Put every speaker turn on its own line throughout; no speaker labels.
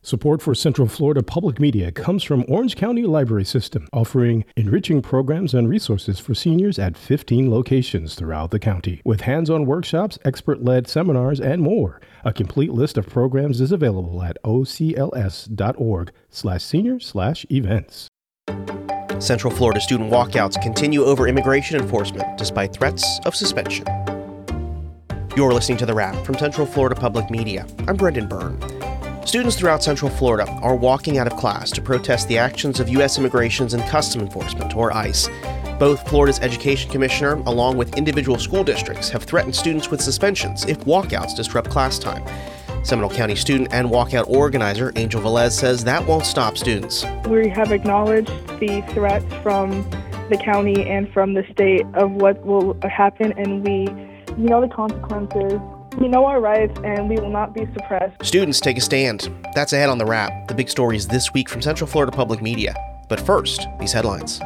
Support for Central Florida Public Media comes from Orange County Library System, offering enriching programs and resources for seniors at 15 locations throughout the county, with hands-on workshops, expert-led seminars, and more. A complete list of programs is available at ocls.org/senior/events.
Central Florida student walkouts continue over immigration enforcement despite threats of suspension. You're listening to The Wrap from Central Florida Public Media. I'm Brendan Byrne. Students throughout Central Florida are walking out of class to protest the actions of U.S. Immigrations and Customs Enforcement, or ICE. Both Florida's Education Commissioner, along with individual school districts, have threatened students with suspensions if walkouts disrupt class time. Seminole County student and walkout organizer Angel Velez says that won't stop students.
We have acknowledged the threats from the county and from the state of what will happen, and we know the consequences. We know our rights, and we will not be suppressed.
Students take a stand. That's ahead on The Wrap. The big stories this week from Central Florida Public Media. But first, these headlines.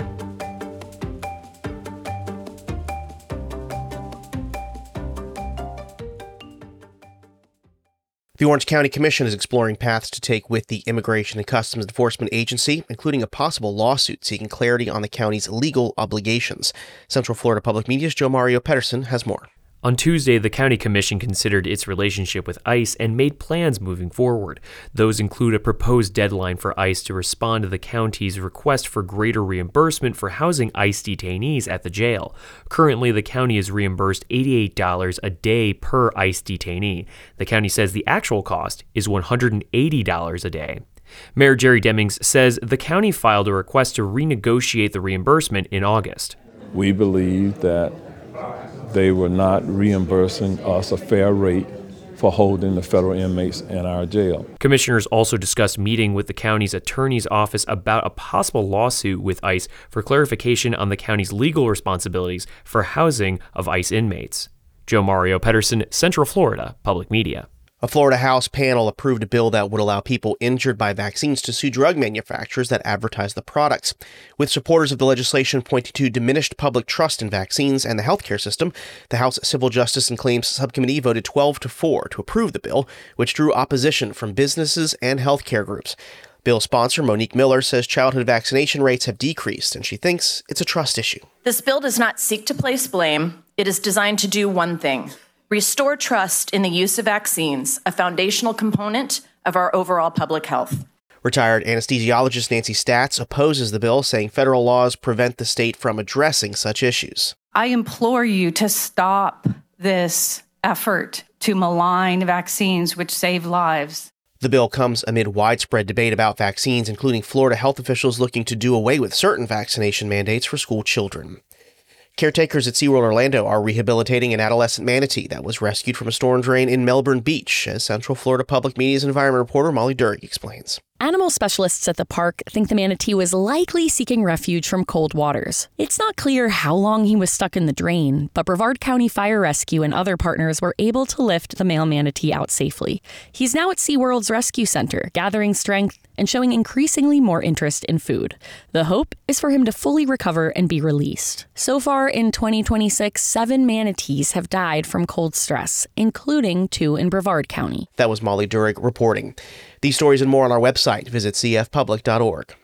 The Orange County Commission is exploring paths to take with the Immigration and Customs Enforcement Agency, including a possible lawsuit seeking clarity on the county's legal obligations. Central Florida Public Media's Joe Mario Pedersen has more.
On Tuesday, the County Commission considered its relationship with ICE and made plans moving forward. Those include a proposed deadline for ICE to respond to the county's request for greater reimbursement for housing ICE detainees at the jail. Currently, the county is reimbursed $88 a day per ICE detainee. The county says the actual cost is $180 a day. Mayor Jerry Demings says the county filed a request to renegotiate the reimbursement in August.
We believe that they were not reimbursing us a fair rate for holding the federal inmates in our jail.
Commissioners also discussed meeting with the county's attorney's office about a possible lawsuit with ICE for clarification on the county's legal responsibilities for housing of ICE inmates. Joe Mario Pedersen, Central Florida Public Media.
A Florida House panel approved a bill that would allow people injured by vaccines to sue drug manufacturers that advertise the products. With supporters of the legislation pointing to diminished public trust in vaccines and the healthcare system, the House Civil Justice and Claims Subcommittee voted 12-4 to approve the bill, which drew opposition from businesses and healthcare groups. Bill sponsor Monique Miller says childhood vaccination rates have decreased, and she thinks it's a trust issue.
This bill does not seek to place blame. It is designed to do one thing: restore trust in the use of vaccines, a foundational component of our overall public health.
Retired anesthesiologist Nancy Statz opposes the bill, saying federal laws prevent the state from addressing such issues.
I implore you to stop this effort to malign vaccines which save lives.
The bill comes amid widespread debate about vaccines, including Florida health officials looking to do away with certain vaccination mandates for school children. Caretakers at SeaWorld Orlando are rehabilitating an adolescent manatee that was rescued from a storm drain in Melbourne Beach, as Central Florida Public Media's environment reporter Molly Durig explains.
Animal specialists at the park think the manatee was likely seeking refuge from cold waters. It's not clear how long he was stuck in the drain, but Brevard County Fire Rescue and other partners were able to lift the male manatee out safely. He's now at SeaWorld's Rescue Center, gathering strength and showing increasingly more interest in food. The hope is for him to fully recover and be released. So far in 2026, 7 manatees have died from cold stress, including 2 in Brevard County.
That was Molly Durig reporting. These stories and more on our website. Visit cfpublic.org.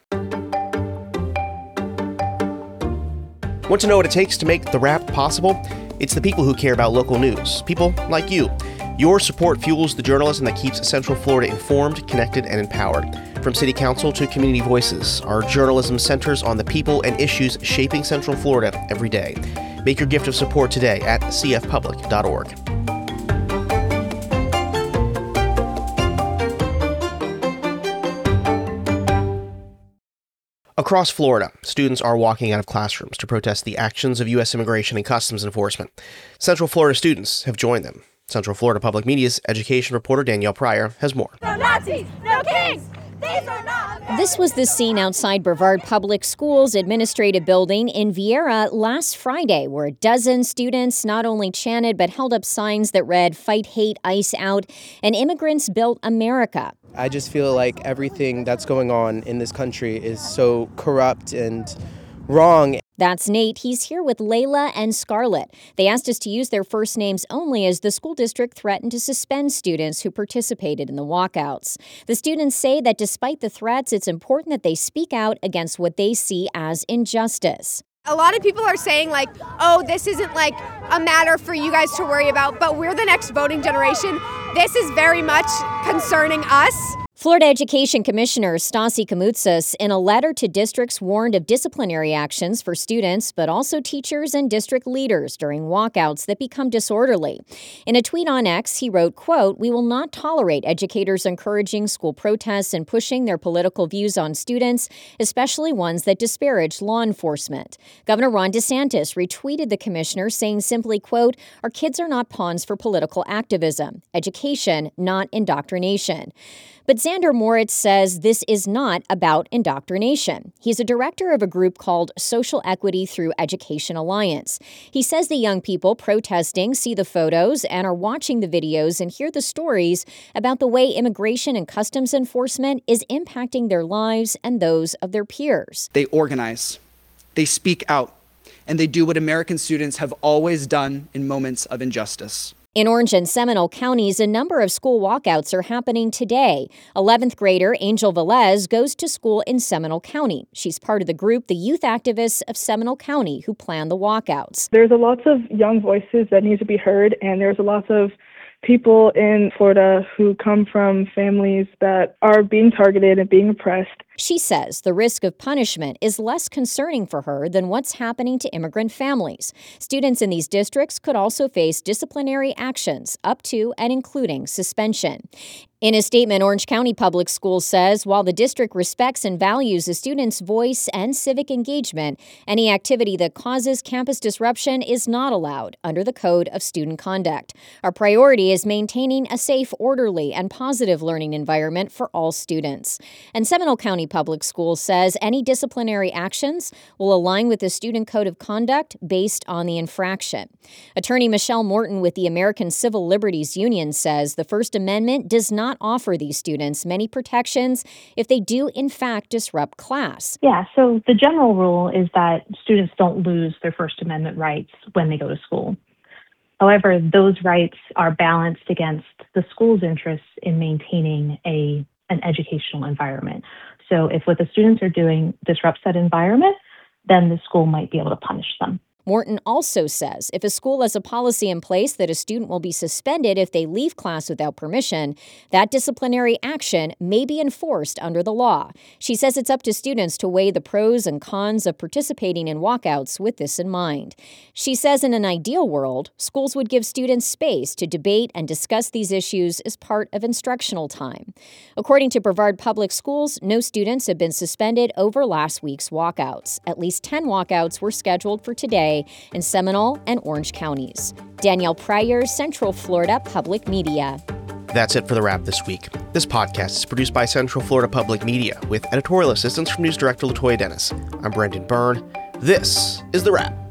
Want to know what it takes to make The Wrap possible? It's the people who care about local news. People like you. Your support fuels the journalism that keeps Central Florida informed, connected, and empowered. From City Council to Community Voices, our journalism centers on the people and issues shaping Central Florida every day. Make your gift of support today at cfpublic.org. Across Florida, students are walking out of classrooms to protest the actions of U.S. Immigration and Customs Enforcement. Central Florida students have joined them. Central Florida Public Media's education reporter Danielle Pryor has more.
No Nazis! No kings! These are not Americans!
This was the scene outside Brevard Public Schools Administrative Building in Viera last Friday, where a dozen students not only chanted but held up signs that read, "Fight Hate, ICE Out," and "Immigrants Built America."
I just feel like everything that's going on in this country is so corrupt and
wrong.
That's Nate. He's here with Layla and Scarlett. They asked us to use their first names only as the school district threatened to suspend students who participated in the walkouts. The students say that despite the threats, it's important that they speak out against what they see as injustice.
A lot of people are saying like, oh, this isn't like a matter for you guys to worry about, but we're the next voting generation. This is very much concerning us.
Florida Education Commissioner Stassi Kamoutsas, in a letter to districts, warned of disciplinary actions for students, but also teachers and district leaders during walkouts that become disorderly. In a tweet on X, he wrote, quote, "We will not tolerate educators encouraging school protests and pushing their political views on students, especially ones that disparage law enforcement." Governor Ron DeSantis retweeted the commissioner saying simply, quote, "Our kids are not pawns for political activism. Education, not indoctrination." But Xander Moritz says this is not about indoctrination. He's a director of a group called Social Equity Through Education Alliance. He says the young people protesting see the photos and are watching the videos and hear the stories about the way immigration and customs enforcement is impacting their lives and those of their peers.
They organize, they speak out, and they do what American students have always done in moments of injustice.
In Orange and Seminole counties, a number of school walkouts are happening today. 11th grader Angel Velez goes to school in Seminole County. She's part of the group, the Youth Activists of Seminole County, who plan the walkouts.
There's a lot of young voices that need to be heard, and there's a lot of people in Florida who come from families that are being targeted and being oppressed.
She says the risk of punishment is less concerning for her than what's happening to immigrant families. Students in these districts could also face disciplinary actions up to and including suspension. In a statement, Orange County Public Schools says while the district respects and values a student's voice and civic engagement, any activity that causes campus disruption is not allowed under the Code of Student Conduct. Our priority is maintaining a safe, orderly, and positive learning environment for all students. And Seminole County Public Schools says any disciplinary actions will align with the Student Code of Conduct based on the infraction. Attorney Michelle Morton with the American Civil Liberties Union says the First Amendment does not offer these students many protections if they do, in fact, disrupt class.
Yeah, so the general rule is that students don't lose their First Amendment rights when they go to school. However, those rights are balanced against the school's interests in maintaining an educational environment. So if what the students are doing disrupts that environment, then the school might be able to punish them.
Morton also says if a school has a policy in place that a student will be suspended if they leave class without permission, that disciplinary action may be enforced under the law. She says it's up to students to weigh the pros and cons of participating in walkouts with this in mind. She says in an ideal world, schools would give students space to debate and discuss these issues as part of instructional time. According to Brevard Public Schools, no students have been suspended over last week's walkouts. At least 10 walkouts were scheduled for today in Seminole and Orange counties. Danielle Pryor, Central Florida Public Media.
That's it for The Wrap this week. This podcast is produced by Central Florida Public Media with editorial assistance from News Director Latoya Dennis. I'm Brendan Byrne. This is The Wrap.